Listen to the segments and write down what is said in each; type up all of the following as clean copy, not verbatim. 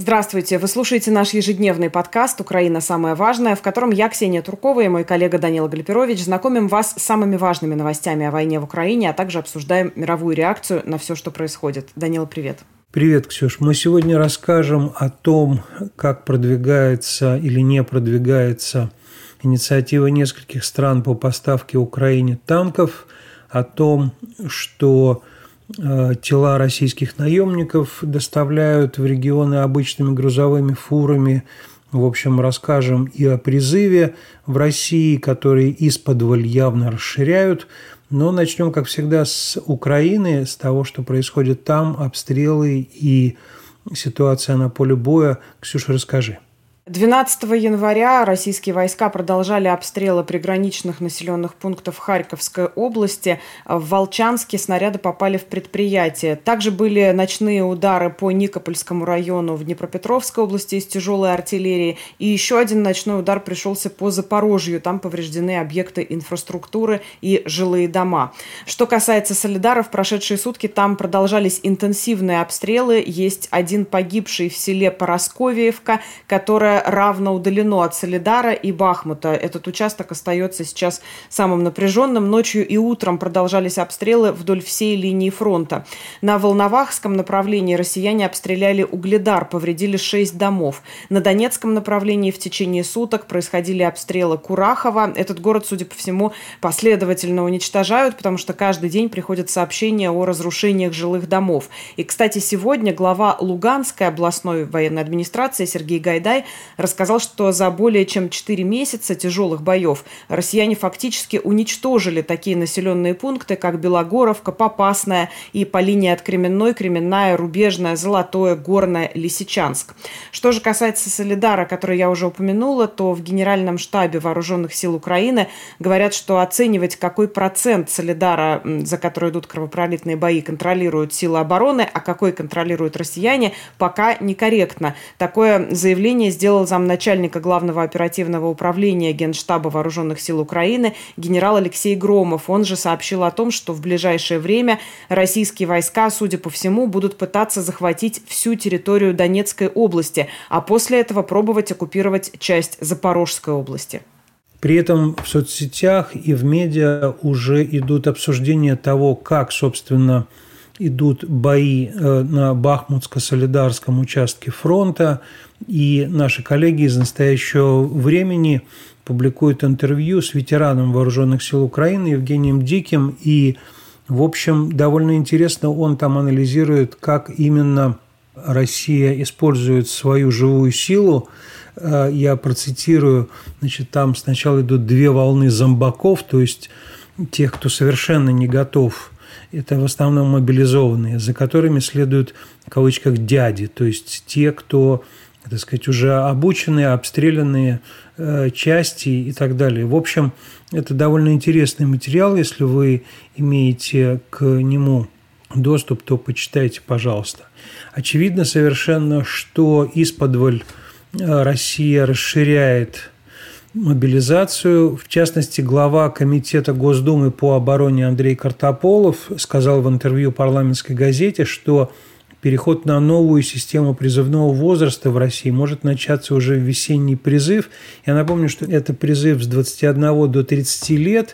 Здравствуйте! Вы слушаете наш ежедневный подкаст «Украина. Самое важное», в котором я, Ксения Туркова, и мой коллега Данила Галиперович знакомим вас с самыми важными новостями о войне в Украине, а также обсуждаем мировую реакцию на все, что происходит. Данила, привет! Привет, Ксюш. Мы сегодня расскажем о том, как продвигается или не продвигается инициатива нескольких стран по поставке Украине танков, о том, что тела российских наемников доставляют в регионы обычными грузовыми фурами. В общем, расскажем и о призыве в России, который исподволь явно расширяют. Но начнем, как всегда, с Украины, с того, что происходит там, обстрелы и ситуация на поле боя. Ксюша, расскажи. 12 января российские войска продолжали обстрелы приграничных населенных пунктов Харьковской области. В Волчанске снаряды попали в предприятие. Также были ночные удары по Никопольскому району в Днепропетровской области из тяжелой артиллерии. И еще один ночной удар пришелся по Запорожью. Там повреждены объекты инфраструктуры и жилые дома. Что касается Солидара, в прошедшие сутки там продолжались интенсивные обстрелы. Есть один погибший в селе Поросковеевка, которое равно удалено от Солидара и Бахмута. Этот участок остается сейчас самым напряженным. Ночью и утром продолжались обстрелы вдоль всей линии фронта. На Волновахском направлении россияне обстреляли Угледар, повредили 6 домов. На Донецком направлении в течение суток происходили обстрелы Курахова. Этот город, судя по всему, последовательно уничтожают, потому что каждый день приходят сообщения о разрушениях жилых домов. И, кстати, сегодня глава Луганской областной военной администрации Сергей Гайдай рассказал, что за более чем 4 месяца тяжелых боев россияне фактически уничтожили такие населенные пункты, как Белогоровка, Попасная и по линии от Кременной, Кременная, Рубежная, Золотое, Горное, Лисичанск. Что же касается Солидара, который я уже упомянула, то в Генеральном штабе Вооруженных сил Украины говорят, что оценивать, какой процент Солидара, за который идут кровопролитные бои, контролируют силы обороны, а какой контролируют россияне, пока некорректно. Такое заявление сделал замначальника Главного оперативного управления Генштаба Вооруженных сил Украины генерал Алексей Громов. Он же сообщил о том, что в ближайшее время российские войска, судя по всему, будут пытаться захватить всю территорию Донецкой области, а после этого пробовать оккупировать часть Запорожской области. При этом в соцсетях и в медиа уже идут обсуждения того, как, собственно, идут бои на Бахмутско-Солидарском участке фронта, и наши коллеги из «Настоящего времени» публикуют интервью с ветераном Вооруженных сил Украины Евгением Диким, и, в общем, довольно интересно он там анализирует, как именно Россия использует свою живую силу. Я процитирую, значит, там сначала идут 2 волны зомбаков, то есть тех, кто совершенно не готов. Это в основном мобилизованные, за которыми следуют, в кавычках, дяди, то есть те, кто, так сказать, уже обученные, обстрелянные части и так далее. В общем, это довольно интересный материал. Если вы имеете к нему доступ, то почитайте, пожалуйста. Очевидно совершенно, что исподволь Россия расширяет мобилизацию. В частности, глава Комитета Госдумы по обороне Андрей Картополов сказал в интервью парламентской газете, что переход на новую систему призывного возраста в России может начаться уже в весенний призыв. Я напомню, что это призыв с 21 до 30 лет.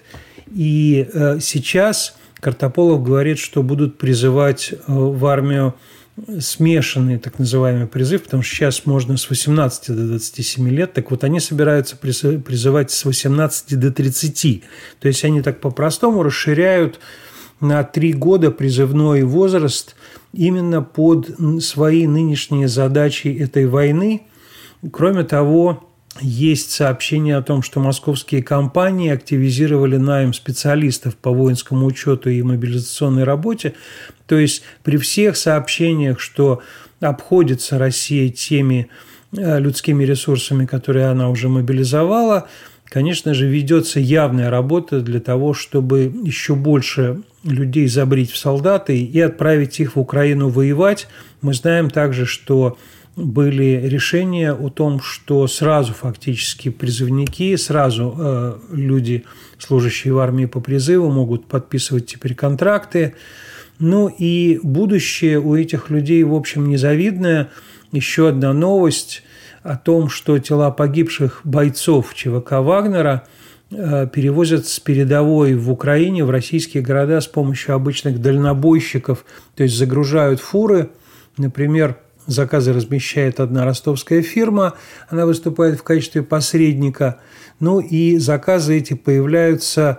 И сейчас Картополов говорит, что будут призывать в армию смешанный так называемый призыв, потому что сейчас можно с 18 до 27 лет, так вот они собираются призывать с 18 до 30. То есть они так по-простому расширяют на 3 года призывной возраст именно под свои нынешние задачи этой войны. Кроме того, есть сообщение о том, что московские компании активизировали найм специалистов по воинскому учету и мобилизационной работе. То есть при всех сообщениях, что обходится Россия теми людскими ресурсами, которые она уже мобилизовала, конечно же, ведется явная работа для того, чтобы еще больше людей забрить в солдаты и отправить их в Украину воевать. Мы знаем также, что были решения о том, что сразу фактически призывники, сразу люди, служащие в армии по призыву, могут подписывать теперь контракты. Ну и будущее у этих людей, в общем, незавидное. еще одна новость о том, что тела погибших бойцов ЧВК «Вагнера» перевозят с передовой в Украине в российские города с помощью обычных дальнобойщиков, то есть загружают фуры. Например, заказы размещает одна ростовская фирма, она выступает в качестве посредника. Ну и заказы эти появляются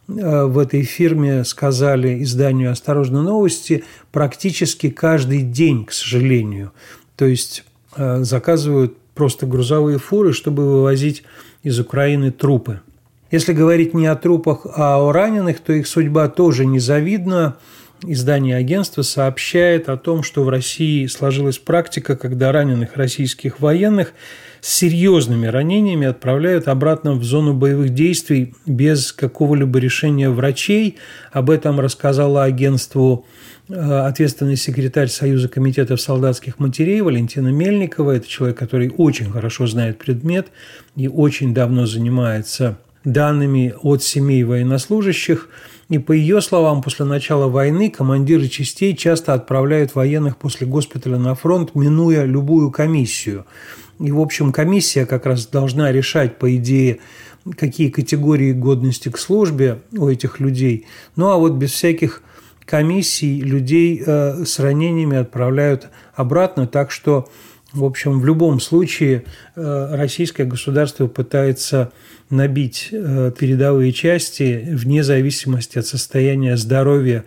в этой фирме, сказали изданию «Осторожно, новости», практически каждый день, к сожалению. То есть заказывают просто грузовые фуры, чтобы вывозить из Украины трупы. Если говорить не о трупах, а о раненых, то их судьба тоже незавидна. Издание агентства сообщает о том, что в России сложилась практика, когда раненых российских военных с серьезными ранениями отправляют обратно в зону боевых действий без какого-либо решения врачей. Об этом рассказала агентству ответственный секретарь Союза комитетов солдатских матерей Валентина Мельникова. Это человек, который очень хорошо знает предмет и очень давно занимается данными от семей военнослужащих. И по ее словам, после начала войны командиры частей часто отправляют военных после госпиталя на фронт, минуя любую комиссию. И, в общем, комиссия как раз должна решать, по идее, какие категории годности к службе у этих людей. Ну, а вот без всяких комиссий людей с ранениями отправляют обратно. Так что, в общем, в любом случае российское государство пытается набить передовые части вне зависимости от состояния здоровья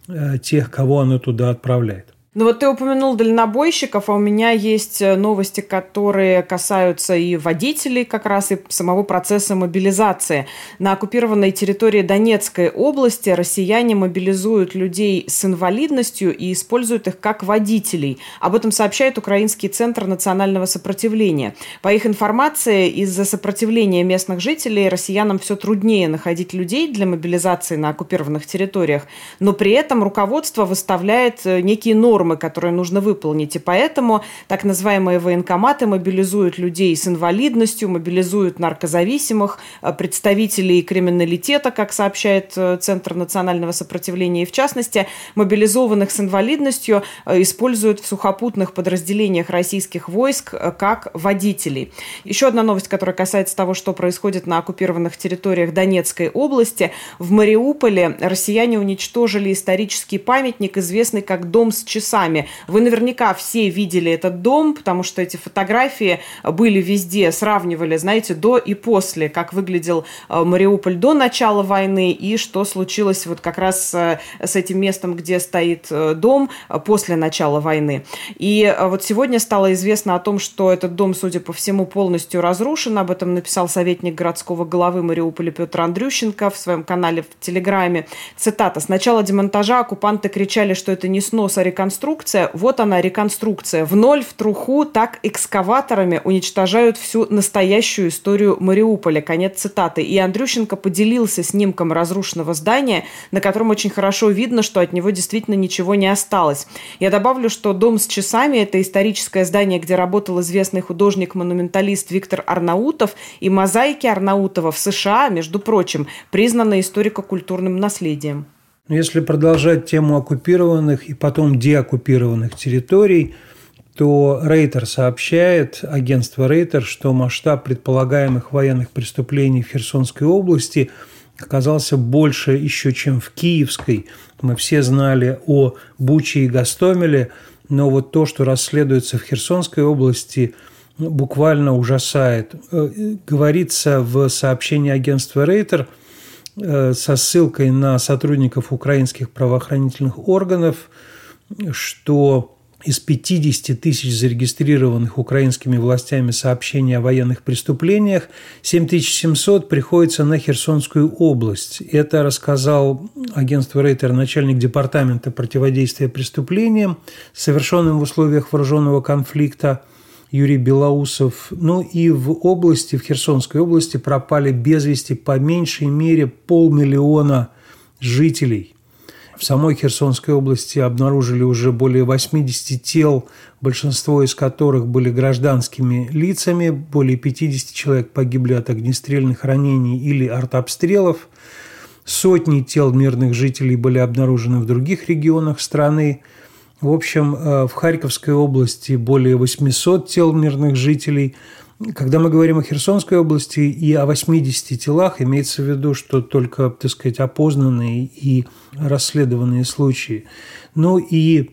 тех, кого оно туда отправляет. Ну вот ты упомянул дальнобойщиков, а у меня есть новости, которые касаются и водителей как раз, и самого процесса мобилизации. На оккупированной территории Донецкой области россияне мобилизуют людей с инвалидностью и используют их как водителей. Об этом сообщает Украинский центр национального сопротивления. По их информации, из-за сопротивления местных жителей россиянам все труднее находить людей для мобилизации на оккупированных территориях, но при этом руководство выставляет некие нормы, которые нужно выполнить. И поэтому так называемые военкоматы мобилизуют людей с инвалидностью, мобилизуют наркозависимых, представителей криминалитета, как сообщает Центр национального сопротивления. И в частности, мобилизованных с инвалидностью используют в сухопутных подразделениях российских войск как водителей. Еще одна новость, которая касается того, что происходит на оккупированных территориях Донецкой области. В Мариуполе россияне уничтожили исторический памятник, известный как «Дом с часами». Вы наверняка все видели этот дом, потому что эти фотографии были везде, сравнивали, знаете, до и после, как выглядел Мариуполь до начала войны и что случилось вот как раз с этим местом, где стоит дом после начала войны. И вот сегодня стало известно о том, что этот дом, судя по всему, полностью разрушен. Об этом написал советник городского главы Мариуполя Петр Андрющенко в своем канале в Телеграме. Цитата: «С начала демонтажа оккупанты кричали, что это не снос, а реконструкция. Вот она, реконструкция. В ноль, в труху, так экскаваторами уничтожают всю настоящую историю Мариуполя». Конец цитаты. И Андрющенко поделился снимком разрушенного здания, на котором очень хорошо видно, что от него действительно ничего не осталось. Я добавлю, что «Дом с часами» – это историческое здание, где работал известный художник-монументалист Виктор Арнаутов, и мозаики Арнаутова в США, между прочим, признаны историко-культурным наследием. Если продолжать тему оккупированных и потом деоккупированных территорий, то Рейтер сообщает, агентство Рейтер, что масштаб предполагаемых военных преступлений в Херсонской области оказался больше еще, чем в Киевской. Мы все знали о Буче и Гостомеле, но вот то, что расследуется в Херсонской области, буквально ужасает. Говорится в сообщении агентства Рейтер со ссылкой на сотрудников украинских правоохранительных органов, что из 50 тысяч зарегистрированных украинскими властями сообщений о военных преступлениях 7700 приходится на Херсонскую область. Это рассказал агентству Рейтер начальник департамента противодействия преступлениям, совершенным в условиях вооруженного конфликта, Юрий Белоусов. Ну и в Херсонской области пропали без вести по меньшей мере 500 000 жителей. В самой Херсонской области обнаружили уже более 80 тел, большинство из которых были гражданскими лицами. Более 50 человек погибли от огнестрельных ранений или артобстрелов. Сотни тел мирных жителей были обнаружены в других регионах страны. В общем, в Харьковской области более 800 тел мирных жителей. Когда мы говорим о Херсонской области и о 80 телах, имеется в виду, что только, так сказать, опознанные и расследованные случаи. Ну и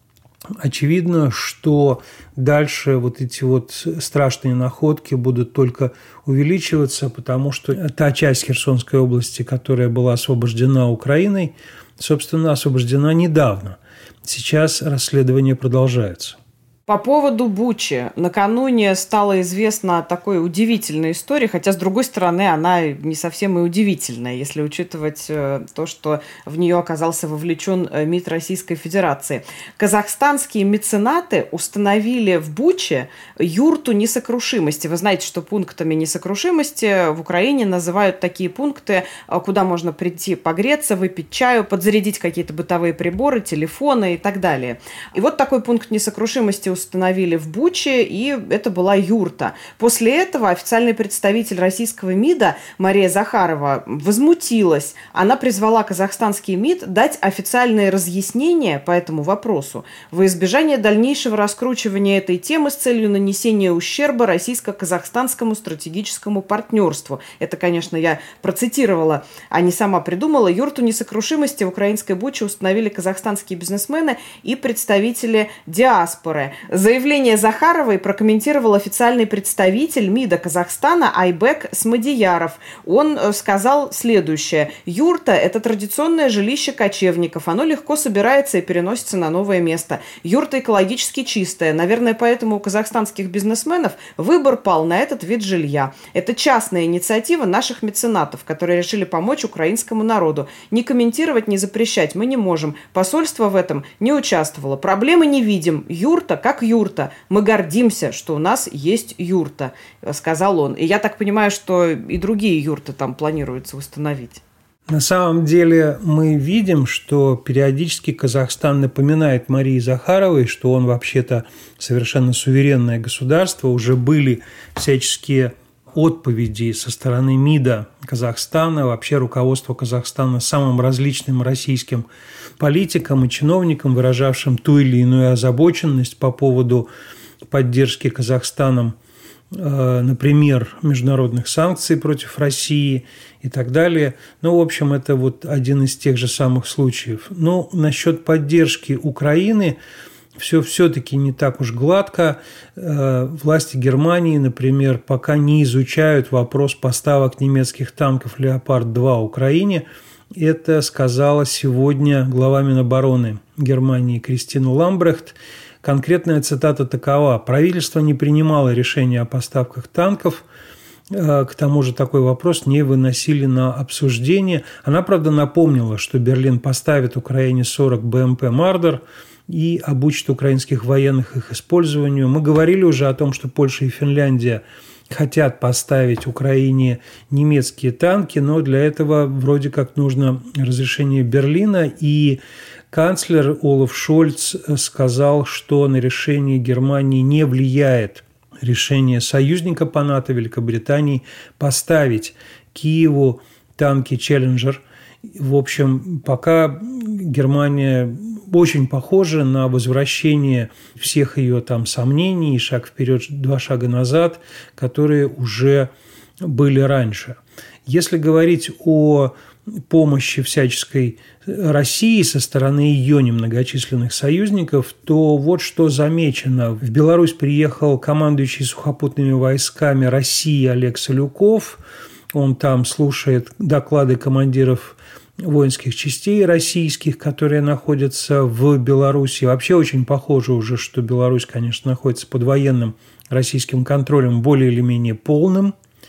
очевидно, что дальше вот эти вот страшные находки будут только увеличиваться, потому что та часть Херсонской области, которая была освобождена Украиной, собственно, освобождена недавно. Сейчас расследование продолжается. По поводу Бучи. Накануне стало известно о такой удивительной истории, хотя, с другой стороны, она не совсем и удивительная, если учитывать то, что в нее оказался вовлечен МИД Российской Федерации. Казахстанские меценаты установили в Буче юрту несокрушимости. Вы знаете, что пунктами несокрушимости в Украине называют такие пункты, куда можно прийти погреться, выпить чаю, подзарядить какие-то бытовые приборы, телефоны и так далее. И вот такой пункт несокрушимости установили в Буче, и это была юрта. После этого официальный представитель российского МИДа Мария Захарова возмутилась. Она призвала казахстанский МИД дать официальные разъяснения по этому вопросу во избежание дальнейшего раскручивания этой темы с целью нанесения ущерба российско-казахстанскому стратегическому партнерству. Это, конечно, я процитировала, а не сама придумала. Юрту несокрушимости в украинской Буче установили казахстанские бизнесмены и представители диаспоры. Заявление Захаровой прокомментировал официальный представитель МИДа Казахстана Айбек Смадияров. Он сказал следующее. Юрта – это традиционное жилище кочевников. Оно легко собирается и переносится на новое место. Юрта экологически чистая. Наверное, поэтому у казахстанских бизнесменов выбор пал на этот вид жилья. Это частная инициатива наших меценатов, которые решили помочь украинскому народу. Не комментировать, не запрещать мы не можем. Посольство в этом не участвовало. Проблемы не видим. Юрта как юрта. Мы гордимся, что у нас есть юрта, сказал он. И я так понимаю, что и другие юрты там планируется установить. На самом деле мы видим, что периодически Казахстан напоминает Марии Захаровой, что он вообще-то совершенно суверенное государство. Уже были всяческие отповеди со стороны МИДа Казахстана, вообще руководства Казахстана самым различным российским политикам и чиновникам, выражавшим ту или иную озабоченность по поводу поддержки Казахстаном, например, международных санкций против России и так далее. Ну, в общем, это вот один из тех же самых случаев. Но насчет поддержки Украины все-таки не так уж гладко. Власти Германии, например, пока не изучают вопрос поставок немецких танков «Леопард-2» Украине. Это сказала сегодня глава Минобороны Германии Кристина Ламбрехт. Конкретная цитата такова. «Правительство не принимало решения о поставках танков. К тому же такой вопрос не выносили на обсуждение». Она, правда, напомнила, что Берлин поставит Украине 40 БМП «Мардер» и обучит украинских военных их использованию. Мы говорили уже о том, что Польша и Финляндия хотят поставить Украине немецкие танки, но для этого вроде как нужно разрешение Берлина, и канцлер Олаф Шольц сказал, что на решение Германии не влияет решение союзника по НАТО Великобритании поставить Киеву танки «Челленджер». В общем, пока Германия очень похожа на возвращение всех ее там сомнений, шаг вперед, два шага назад, которые уже были раньше. Если говорить о помощи всяческой России со стороны ее немногочисленных союзников, то вот что замечено. В Беларусь приехал командующий сухопутными войсками России Олег Солюков. Он там слушает доклады командиров воинских частей российских, которые находятся в Беларуси. Вообще очень похоже уже, что Беларусь, конечно, находится под военным российским контролем более или менее полным.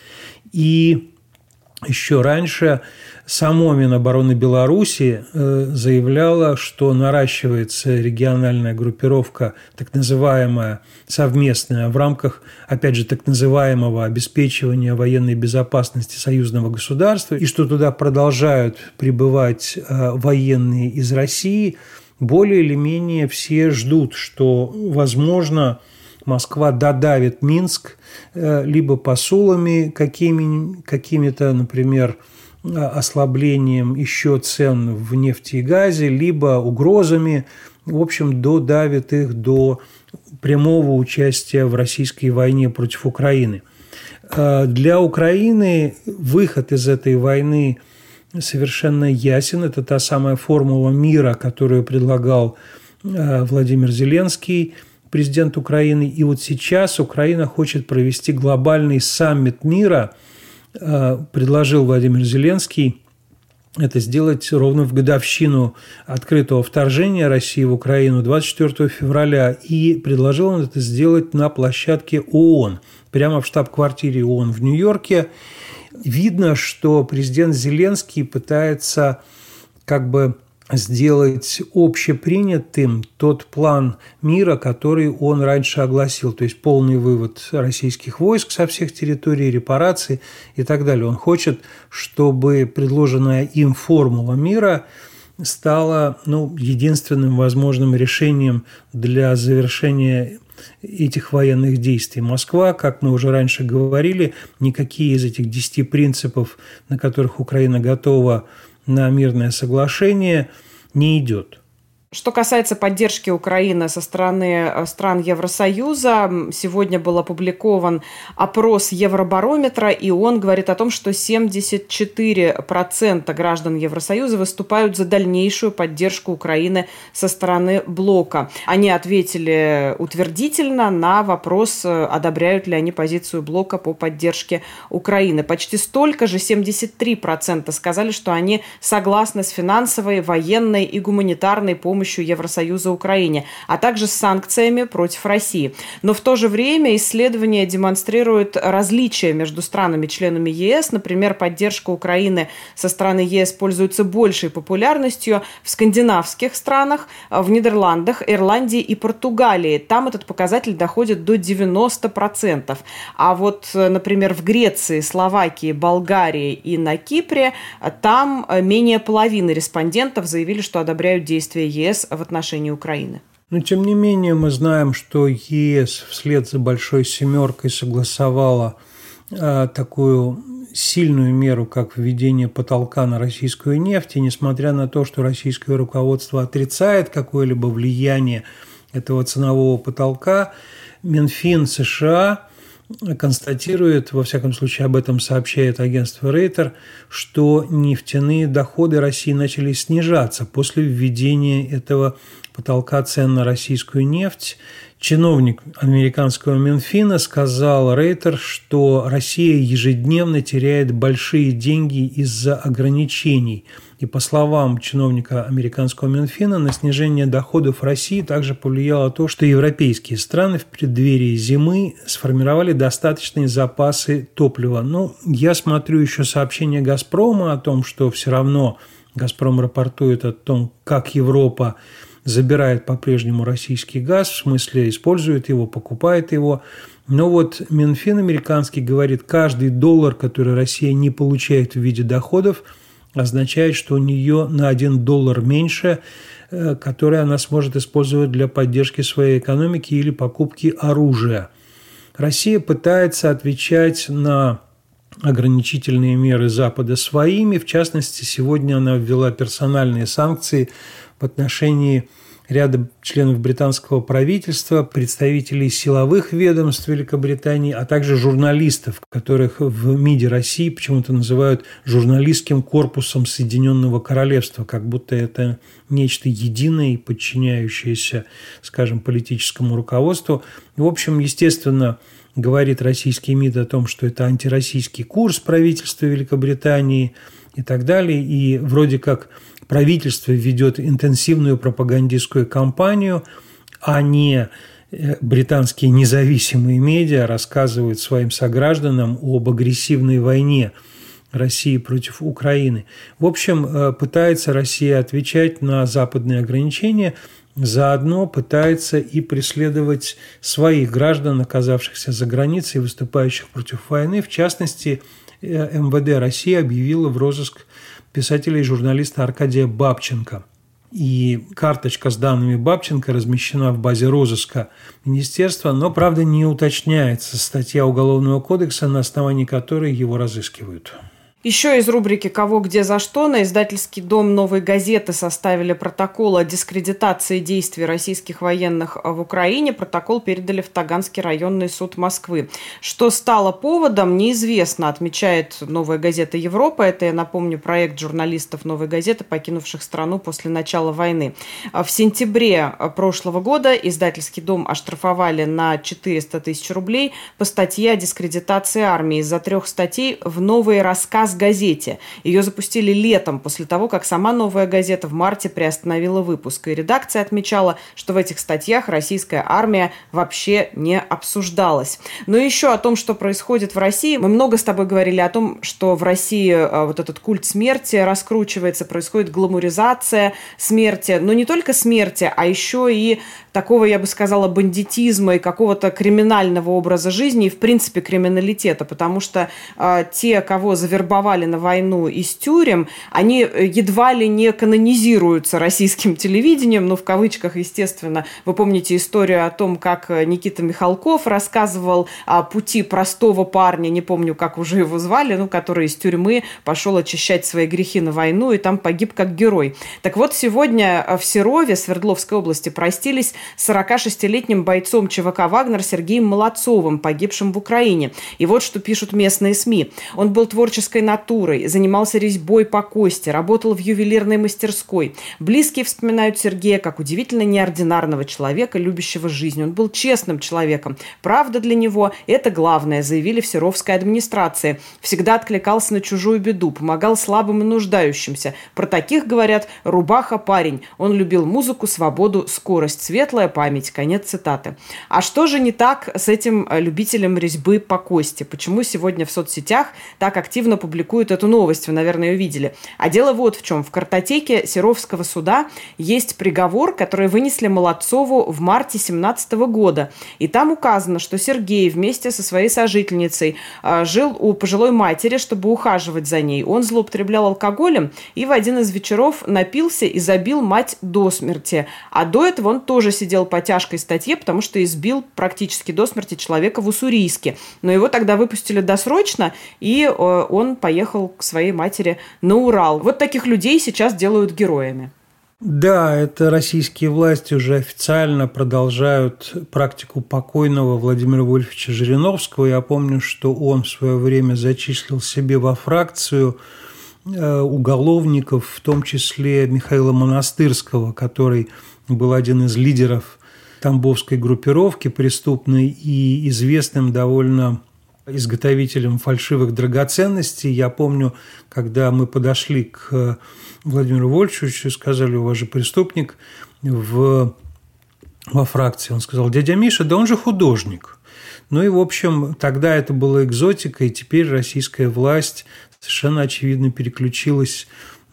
И еще раньше само Минобороны Беларуси заявляло, что наращивается региональная группировка, так называемая совместная, в рамках, опять же, так называемого обеспечивания военной безопасности союзного государства, и что туда продолжают прибывать военные из России. Более или менее все ждут, что, возможно, Москва додавит Минск либо посулами какими-то, например, ослаблением еще цен в нефти и газе, либо угрозами в общем, додавит их до прямого участия в российской войне против Украины. Для Украины выход из этой войны совершенно ясен. Это та самая формула мира, которую предлагал Владимир Зеленский, президент Украины. И вот сейчас Украина хочет провести глобальный саммит мира, предложил Владимир Зеленский это сделать ровно в годовщину открытого вторжения России в Украину 24 февраля. И предложил он это сделать на площадке ООН, прямо в штаб-квартире ООН в Нью-Йорке. Видно, что президент Зеленский пытается как бы сделать общепринятым тот план мира, который он раньше огласил, то есть полный вывод российских войск со всех территорий, репарации и так далее. Он хочет, чтобы предложенная им формула мира стала единственным возможным решением для завершения этих военных действий. Москва, как мы уже раньше говорили, никакие из этих 10 принципов, на которых Украина готова на мирное соглашение, не идет. Что касается поддержки Украины со стороны стран Евросоюза, сегодня был опубликован опрос Евробарометра, и он говорит о том, что 74% граждан Евросоюза выступают за дальнейшую поддержку Украины со стороны блока. Они ответили утвердительно на вопрос, одобряют ли они позицию блока по поддержке Украины. Почти столько же, 73%, сказали, что они согласны с финансовой, военной и гуманитарной помощью Евросоюза Украине, а также с санкциями против России. Но в то же время исследования демонстрируют различия между странами-членами ЕС. Например, поддержка Украины со стороны ЕС пользуется большей популярностью в скандинавских странах, в Нидерландах, Ирландии и Португалии. Там этот показатель доходит до 90%. А вот, например, в Греции, Словакии, Болгарии и на Кипре там менее половины респондентов заявили, что одобряют действия ЕС в отношении Украины. Но, тем не менее, мы знаем, что ЕС вслед за «Большой семеркой» согласовала такую сильную меру, как введение потолка на российскую нефть. И несмотря на то, что российское руководство отрицает какое-либо влияние этого ценового потолка, Минфин США констатирует, во всяком случае об этом сообщает агентство Рейтер, что нефтяные доходы России начали снижаться после введения этого потолка цен на российскую нефть. Чиновник американского Минфина сказал Рейтер, что Россия ежедневно теряет большие деньги из-за ограничений. И по словам чиновника американского Минфина, на снижение доходов России также повлияло то, что европейские страны в преддверии зимы сформировали достаточные запасы топлива. Я смотрю еще сообщение «Газпрома» о том, что все равно «Газпром» рапортует о том, как Европа забирает по-прежнему российский газ, в смысле использует его, покупает его. Но вот Минфин американский говорит, каждый доллар, который Россия не получает в виде доходов, означает, что у нее на $1 меньше, который она сможет использовать для поддержки своей экономики или покупки оружия. Россия пытается отвечать на ограничительные меры Запада своими. В частности, сегодня она ввела персональные санкции в отношении ряда членов британского правительства, представителей силовых ведомств Великобритании, а также журналистов, которых в МИДе России почему-то называют журналистским корпусом Соединенного Королевства, как будто это нечто единое и подчиняющееся, скажем, политическому руководству. В общем, естественно, говорит российский МИД о том, что это антироссийский курс правительства Великобритании и так далее, и вроде как правительство ведет интенсивную пропагандистскую кампанию, а не британские независимые медиа рассказывают своим согражданам об агрессивной войне России против Украины. В общем, пытается Россия отвечать на западные ограничения, заодно пытается и преследовать своих граждан, оказавшихся за границей, выступающих против войны. В частности, МВД России объявила в розыск писателя и журналиста Аркадия Бабченко. И карточка с данными Бабченко размещена в базе розыска министерства, но, правда, не уточняется статья Уголовного кодекса, на основании которой его разыскивают. Еще из рубрики «Кого, где, за что» на издательский дом «Новой газеты» составили протокол о дискредитации действий российских военных в Украине. Протокол передали в Таганский районный суд Москвы. Что стало поводом, неизвестно, отмечает «Новая газета Европа». Это, я напомню, проект журналистов «Новой газеты», покинувших страну после начала войны. В сентябре прошлого года издательский дом оштрафовали на 400 тысяч рублей по статье о дискредитации армии. Из-за 3 статей в «Новый рассказ» газете. Ее запустили летом, после того, как сама «Новая газета» в марте приостановила выпуск. И редакция отмечала, что в этих статьях российская армия вообще не обсуждалась. Но еще о том, что происходит в России. Мы много с тобой говорили о том, что в России вот этот культ смерти раскручивается, происходит гламуризация смерти. Но не только смерти, а еще и такого, я бы сказала, бандитизма и какого-то криминального образа жизни и, в принципе, криминалитета. Потому что те, кого завербовали на войну из тюрем, они едва ли не канонизируются российским телевидением, в кавычках, естественно. Вы помните историю о том, как Никита Михалков рассказывал о пути простого парня, не помню, как уже его звали, который из тюрьмы пошел очищать свои грехи на войну и там погиб как герой. Так вот, сегодня в Серове, Свердловской области, простились с 46-летним бойцом ЧВК «Вагнер» Сергеем Молодцовым, погибшим в Украине. И вот что пишут местные СМИ. Он был творческой натурой, занимался резьбой по кости, работал в ювелирной мастерской. Близкие вспоминают Сергея как удивительно неординарного человека, любящего жизнь. Он был честным человеком. Правда для него – это главное, заявили в Серовской администрации. Всегда откликался на чужую беду, помогал слабым и нуждающимся. Про таких говорят «рубаха парень». Он любил музыку, свободу, скорость. Светлая память. Конец цитаты. А что же не так с этим любителем резьбы по кости? Почему сегодня в соцсетях так активно публикуют эту новость? Вы, наверное, ее видели. А дело вот в чем. В картотеке Серовского суда есть приговор, который вынесли Молодцову в марте 2017 года. И там указано, что Сергей вместе со своей сожительницей жил у пожилой матери, чтобы ухаживать за ней. Он злоупотреблял алкоголем и в один из вечеров напился и забил мать до смерти. А до этого он тоже сидел по тяжкой статье, потому что избил практически до смерти человека в Уссурийске. Но его тогда выпустили досрочно, и он поехал к своей матери на Урал. Вот таких людей сейчас делают героями. Да, это российские власти уже официально продолжают практику покойного Владимира Вольфовича Жириновского. Я помню, что он в свое время зачислил себе во фракцию уголовников, в том числе Михаила Монастырского, который был один из лидеров тамбовской группировки преступной и известным довольно изготовителем фальшивых драгоценностей. Я помню, когда мы подошли к Владимиру Вольфовичу и сказали: у вас же преступник во фракции. Он сказал: дядя Миша, да он же художник. Ну и, в общем, тогда это была экзотика, и теперь российская власть совершенно очевидно переключилась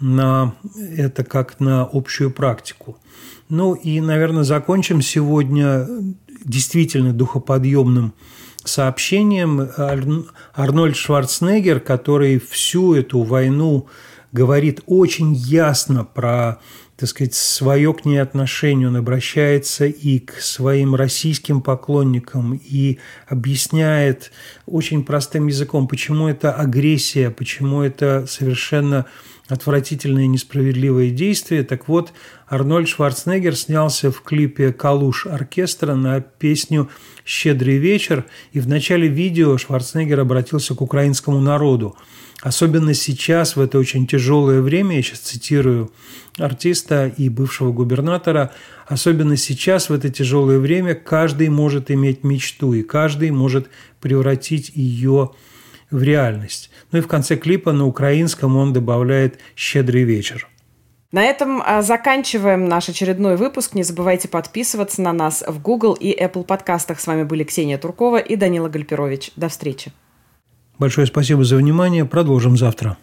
на это как на общую практику. Ну и, наверное, закончим сегодня действительно духоподъемным сообщением. Арнольд Шварценеггер, который всю эту войну говорит очень ясно про, так сказать, свое к ней отношение. Он обращается и к своим российским поклонникам и объясняет очень простым языком, почему это агрессия, почему это совершенно отвратительное и несправедливое действие. Так вот, Арнольд Шварценеггер снялся в клипе «Калуш оркестра» на песню «Щедрый вечер», и в начале видео Шварценеггер обратился к украинскому народу. Особенно сейчас, в это очень тяжелое время, я сейчас цитирую артиста и бывшего губернатора, особенно сейчас, в это тяжелое время, каждый может иметь мечту, и каждый может превратить ее в реальность. Ну и в конце клипа на украинском он добавляет «Щедрый вечер». На этом заканчиваем наш очередной выпуск. Не забывайте подписываться на нас в Google и Apple подкастах. С вами были Ксения Туркова и Данила Гальперович. До встречи. Большое спасибо за внимание. Продолжим завтра.